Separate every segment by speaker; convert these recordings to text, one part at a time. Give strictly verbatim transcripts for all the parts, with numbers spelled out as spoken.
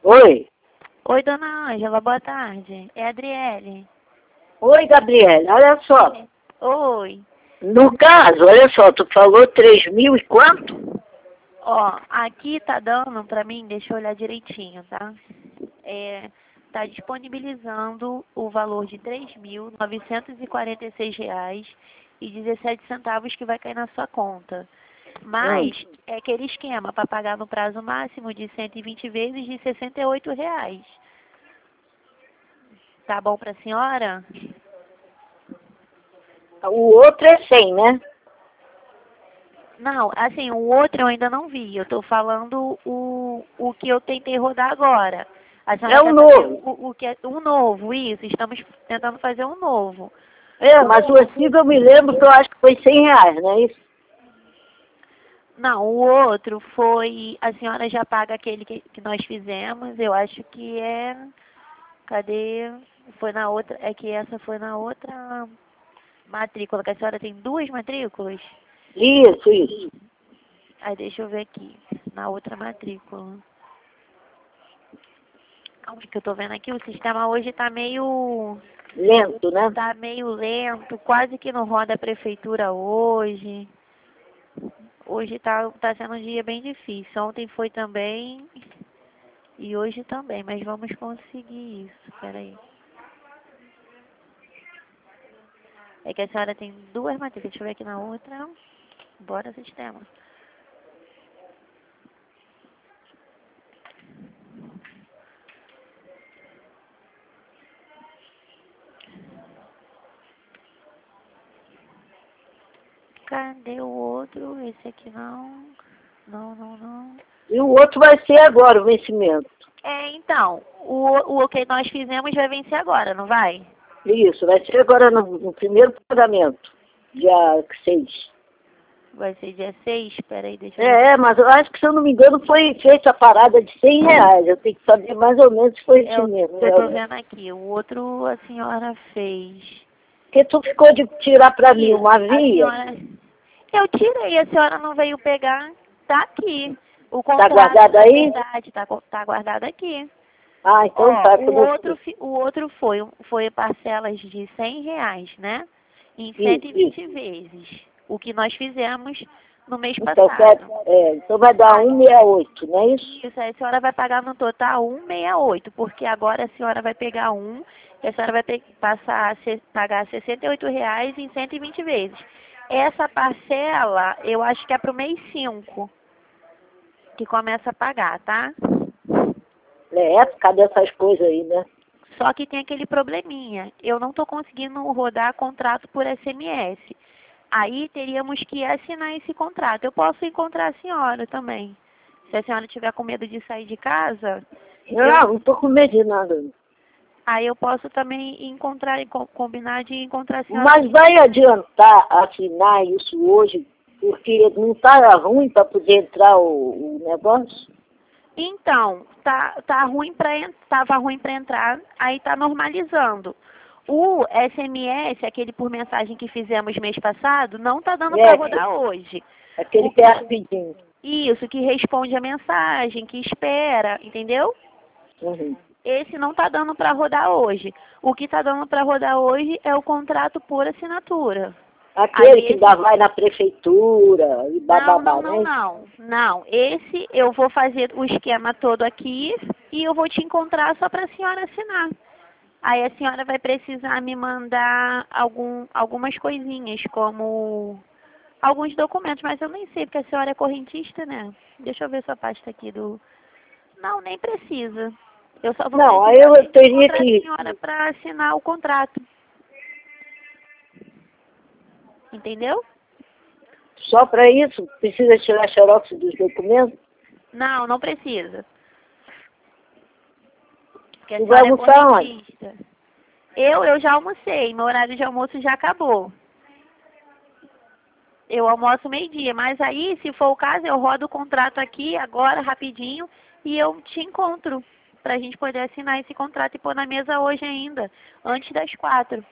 Speaker 1: Oi.
Speaker 2: Oi, dona Ângela, boa tarde. É a Adriele.
Speaker 1: Oi, Gabriela, olha só.
Speaker 2: Oi.
Speaker 1: No caso, olha só, tu falou três mil e quanto?
Speaker 2: Ó, aqui tá dando pra mim, deixa eu olhar direitinho, tá? É, tá disponibilizando o valor de três mil novecentos e quarenta e seis reais e dezessete centavos que vai cair na sua conta. Mas
Speaker 1: Hum.
Speaker 2: é aquele esquema para pagar no prazo máximo de cento e vinte vezes de sessenta e oito reais. Tá bom pra senhora?
Speaker 1: O outro é cem, né?
Speaker 2: Não, assim, o outro eu ainda não vi. Eu tô falando o, o que eu tentei rodar agora. A senhora
Speaker 1: É o
Speaker 2: quer saber
Speaker 1: novo.
Speaker 2: o, o que é um novo, isso. Estamos tentando fazer um novo.
Speaker 1: É,
Speaker 2: O
Speaker 1: mas o
Speaker 2: novo,
Speaker 1: antigo eu me lembro que eu acho que foi cem reais, não é isso?
Speaker 2: não, o outro foi, a senhora já paga aquele que, que nós fizemos. Eu acho que é, cadê? Foi na outra, é que essa foi na outra matrícula, que a senhora tem duas matrículas.
Speaker 1: Isso, isso.
Speaker 2: Aí deixa eu ver aqui, na outra matrícula. Calma que eu tô vendo aqui, o sistema hoje tá meio,
Speaker 1: Lento, né?
Speaker 2: tá meio lento, quase que não roda a prefeitura hoje. Hoje tá, tá sendo um dia bem difícil. Ontem foi também e hoje também, mas vamos conseguir isso. Peraí. É que a senhora tem duas matrículas, deixa eu ver aqui na outra. Bora, sistema. Cadê o outro? Esse aqui não. Não, não, não.
Speaker 1: E o outro vai ser agora, o vencimento.
Speaker 2: É, então, o, o que nós fizemos vai vencer agora, não vai?
Speaker 1: Isso, vai ser agora no, no primeiro pagamento, dia seis.
Speaker 2: Vai ser dia seis? Peraí, deixa eu ver.
Speaker 1: É, é, mas eu acho que, se eu não me engano, foi feita a parada de cem reais. Eu tenho que saber mais ou menos se foi isso
Speaker 2: Eu,
Speaker 1: mesmo.
Speaker 2: eu tô
Speaker 1: Né?
Speaker 2: vendo aqui, o outro a senhora fez.
Speaker 1: Porque tu ficou de tirar pra mim
Speaker 2: Isso,
Speaker 1: uma
Speaker 2: a
Speaker 1: via,
Speaker 2: senhora. Eu tirei, a senhora não veio pegar. Tá aqui. O
Speaker 1: tá
Speaker 2: contrato,
Speaker 1: guardada
Speaker 2: na
Speaker 1: aí?
Speaker 2: verdade, tá, co- tá guardado aqui.
Speaker 1: Ah, então
Speaker 2: Ó,
Speaker 1: tá, que eu
Speaker 2: o
Speaker 1: vou...
Speaker 2: outro, fi- o outro foi, foi parcelas de cem reais, né? Em cento
Speaker 1: Isso,
Speaker 2: e
Speaker 1: isso.
Speaker 2: vinte vezes. O que nós fizemos no mês
Speaker 1: Então, quer,
Speaker 2: passado.
Speaker 1: é, então vai dar
Speaker 2: Aí,
Speaker 1: cento e sessenta e oito, não é isso?
Speaker 2: isso, aí a senhora vai pagar no total cento e sessenta e oito, porque agora a senhora vai pegar um, e a senhora vai pe- passar a se- pagar sessenta e oito reais em cento e vinte vezes. Essa parcela, eu acho que é pro mês cinco que começa a pagar, tá?
Speaker 1: É, por causa dessas coisas aí, né?
Speaker 2: Só que tem aquele probleminha. Eu não estou conseguindo rodar contrato por S M S. Aí teríamos que assinar esse contrato. Eu posso encontrar a senhora também. Se a senhora tiver com medo de sair de casa,
Speaker 1: Não,
Speaker 2: eu,
Speaker 1: não tô com medo de nada.
Speaker 2: aí eu posso também encontrar e co- combinar de encontrar a senhora
Speaker 1: Mas
Speaker 2: aqui.
Speaker 1: vai adiantar assinar isso hoje, porque não tá ruim para poder entrar o, o negócio?
Speaker 2: Então, tá, tá ruim para tava ruim para entrar, aí tá normalizando. O S M S, aquele por mensagem que fizemos mês passado, não tá dando para
Speaker 1: É,
Speaker 2: rodar hoje.
Speaker 1: aquele
Speaker 2: O
Speaker 1: que é
Speaker 2: que
Speaker 1: rapidinho.
Speaker 2: Isso, que responde a mensagem, que espera, entendeu?
Speaker 1: Uhum.
Speaker 2: Esse não tá dando para rodar hoje. O que tá dando para rodar hoje é o contrato por assinatura. Aí
Speaker 1: Aquele que
Speaker 2: esse
Speaker 1: dá, vai na prefeitura e
Speaker 2: Não, não,
Speaker 1: bababá,
Speaker 2: não,
Speaker 1: né?
Speaker 2: não. Não, esse eu vou fazer o esquema todo aqui e eu vou te encontrar só para a senhora assinar. Aí a senhora vai precisar me mandar algum, algumas coisinhas, como alguns documentos, mas eu nem sei, porque a senhora é correntista, né? Deixa eu ver sua pasta aqui do... Não, nem precisa. Eu só vou
Speaker 1: Não, aí
Speaker 2: precisar
Speaker 1: eu
Speaker 2: mesmo
Speaker 1: teria
Speaker 2: encontrar a
Speaker 1: que,
Speaker 2: senhora para assinar o contrato. Entendeu?
Speaker 1: só para isso, precisa tirar xerox dos documentos?
Speaker 2: Não, não precisa. Porque a
Speaker 1: Tu vai
Speaker 2: senhora é
Speaker 1: almoçar onde?
Speaker 2: correntista. Eu, eu já almocei, meu horário de almoço já acabou. Eu almoço meio-dia, mas aí, se for o caso, eu rodo o contrato aqui agora, rapidinho, e eu te encontro, pra gente poder assinar esse contrato e pôr na mesa hoje ainda, antes das quatro.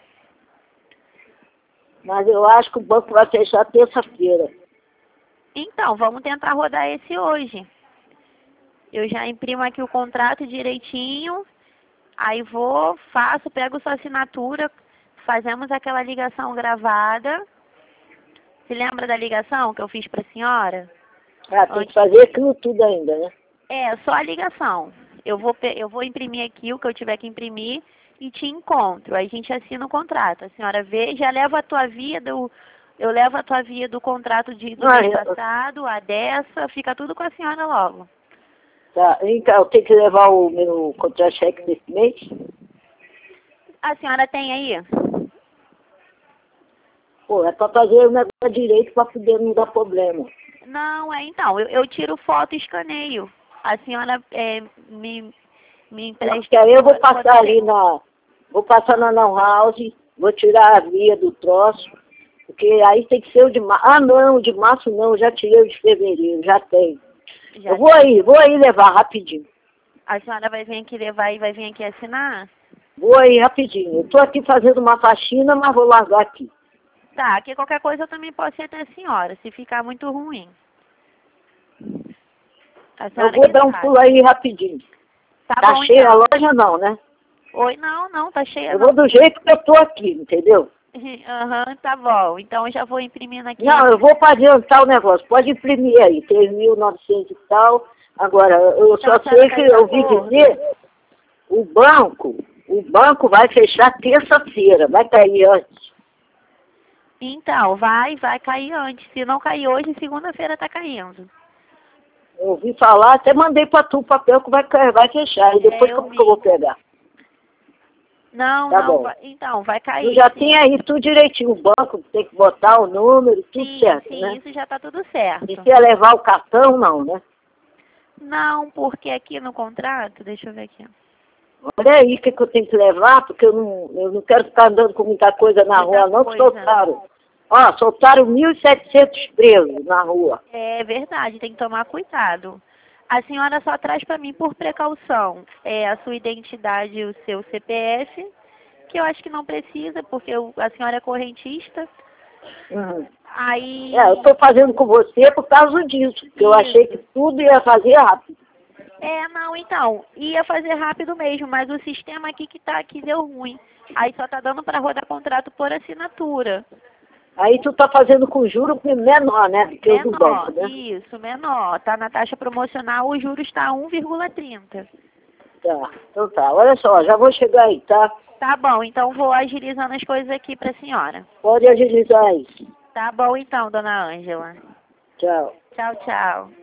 Speaker 1: Mas eu acho que o banco vai fechar terça-feira.
Speaker 2: Então, vamos tentar rodar esse hoje. Eu já imprimo aqui o contrato direitinho, aí vou, faço, pego sua assinatura, fazemos aquela ligação gravada. Se lembra da ligação que eu fiz para a senhora?
Speaker 1: Ah, tem que fazer aquilo tudo ainda, né?
Speaker 2: É, só a ligação. Eu vou, eu vou imprimir aqui o que eu tiver que imprimir e te encontro. Aí a gente assina o contrato. A senhora vê, já leva a tua via do... Eu levo a tua via do contrato de, do
Speaker 1: Ah,
Speaker 2: mês
Speaker 1: eu-
Speaker 2: passado, a dessa, fica tudo com a senhora logo.
Speaker 1: Tá, então eu tenho que levar o meu contra-cheque desse mês?
Speaker 2: A senhora tem aí?
Speaker 1: Pô, é pra fazer o negócio direito pra poder não dar problema.
Speaker 2: Não, é então, eu, eu tiro foto e escaneio. A senhora é, me, me empresta...
Speaker 1: Porque aí eu vou passar
Speaker 2: quando
Speaker 1: ali
Speaker 2: tem-
Speaker 1: na... Vou passar na Não House, vou tirar a via do troço, porque aí tem que ser o de março. Ah, não, o de março não, já tirei o de fevereiro, já tem.
Speaker 2: Já
Speaker 1: Eu vou aí, vou aí levar rapidinho.
Speaker 2: A senhora vai vir aqui levar e vai vir aqui assinar?
Speaker 1: Vou aí rapidinho. Eu tô aqui fazendo uma faxina, mas vou largar aqui.
Speaker 2: Tá, aqui qualquer coisa eu também posso ir até a senhora, se ficar muito ruim. A
Speaker 1: Eu
Speaker 2: senhora
Speaker 1: vou
Speaker 2: que
Speaker 1: dar um
Speaker 2: sabe.
Speaker 1: pulo aí rapidinho.
Speaker 2: Tá,
Speaker 1: Tá
Speaker 2: bom,
Speaker 1: cheia a
Speaker 2: então.
Speaker 1: loja não, né?
Speaker 2: Oi, não, não, tá cheia
Speaker 1: Eu
Speaker 2: não.
Speaker 1: vou do jeito que eu tô aqui, entendeu?
Speaker 2: Aham, tá bom. Então eu já vou imprimindo aqui.
Speaker 1: Não, eu vou para adiantar o negócio. Pode imprimir aí, três mil e novecentos e tal. Agora, eu
Speaker 2: Então,
Speaker 1: só
Speaker 2: a senhora
Speaker 1: sei
Speaker 2: tá
Speaker 1: que
Speaker 2: de
Speaker 1: eu ouvi
Speaker 2: acordo?
Speaker 1: dizer, o banco, o banco vai fechar terça-feira, vai cair antes.
Speaker 2: Então, vai, vai cair antes. Se não cair hoje, segunda-feira tá caindo.
Speaker 1: Eu ouvi falar, até mandei para tu o papel que vai, cair, vai fechar. E depois
Speaker 2: É, eu
Speaker 1: como que eu vou
Speaker 2: vi.
Speaker 1: pegar?
Speaker 2: Não,
Speaker 1: Tá
Speaker 2: não,
Speaker 1: bom.
Speaker 2: vai, então, vai cair.
Speaker 1: Tu já
Speaker 2: sim.
Speaker 1: tem aí tudo direitinho, o banco tem que botar o número, tudo
Speaker 2: Sim,
Speaker 1: certo,
Speaker 2: sim,
Speaker 1: né?
Speaker 2: isso já tá tudo certo.
Speaker 1: E se ia levar o cartão, não, né?
Speaker 2: Não, porque aqui no contrato, deixa eu ver aqui.
Speaker 1: Olha aí o que, que eu tenho que levar, porque eu não, eu não quero ficar andando com muita coisa na
Speaker 2: Muita
Speaker 1: rua, não, que
Speaker 2: coisa.
Speaker 1: soltaram. Ó, soltaram mil e setecentos presos na rua.
Speaker 2: É verdade, tem que tomar cuidado. A senhora só traz para mim por precaução é, a sua identidade e o seu C P F, que eu acho que não precisa, porque eu- a senhora é correntista.
Speaker 1: Uhum.
Speaker 2: Aí.
Speaker 1: É, eu estou fazendo com você por causa disso, porque eu achei que tudo ia fazer rápido.
Speaker 2: É, não, então, ia fazer rápido mesmo, mas o sistema aqui que tá aqui deu ruim. Aí só tá dando para rodar contrato por assinatura.
Speaker 1: Aí tu tá fazendo com juro menor, né, do que o do
Speaker 2: Menor,
Speaker 1: banco, né?
Speaker 2: isso, menor. Tá na taxa promocional, o juros está um vírgula trinta.
Speaker 1: Tá, então tá. Olha só, já vou chegar aí, tá?
Speaker 2: Tá bom, então vou agilizando as coisas aqui para a senhora.
Speaker 1: Pode agilizar aí.
Speaker 2: Tá bom então, dona Ângela.
Speaker 1: Tchau.
Speaker 2: Tchau, tchau.